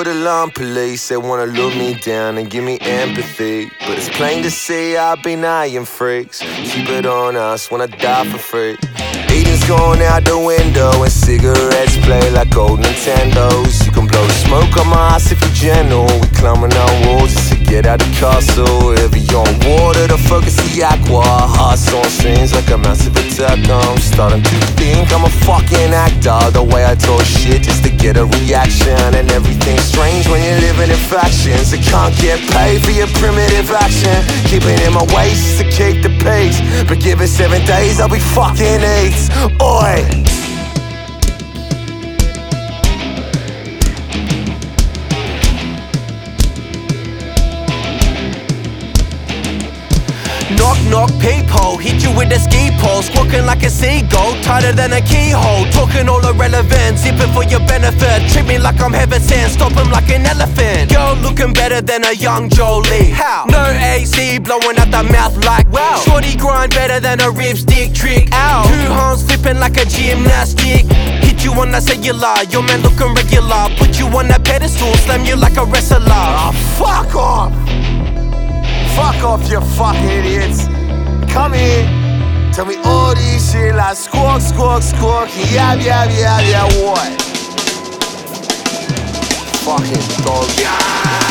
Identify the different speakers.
Speaker 1: the alarm police. They wanna look me down and give me empathy, but it's plain to see I've been eyeing freaks. Keep it on us when I die for free. Eating's going out the window and cigarettes play like old Nintendos. You can blow the smoke on my ass if you're gentle. We climbing our walls just to get out the castle. Heavy on water, the focus the aqua. Hearts on strings like a massive attack. I'm starting to think I'm a fucking actor. The way I talk shit just to get a reaction. And everything's strange when you're living in factions. I can't get paid for your primitive action. Keeping in my waist just to keep the pace. But give it 7 days, I'll be fucking 8. Oi!
Speaker 2: Knock, knock, peephole, hit you with a ski pole. Squawking like a seagull, tighter than a keyhole. Talking all irrelevant, zipping for your benefit. Treat me like I'm heaven sent, stop him like an elephant. Girl looking better than a young Jolie. How? No AC, blowing out the mouth like wow. Shorty grind better than a ripstick trick. Ow. 2 hands flipping like a gymnastic. Hit you on the cellular, your man looking regular. Put you on a pedestal, slam you like a wrestler.
Speaker 1: Oh, fuck off! Fuck off, you fucking idiots. Come here, tell me all these shit like squawk, squawk, squawk, yab, yab, yab, yab, what? Fucking dog.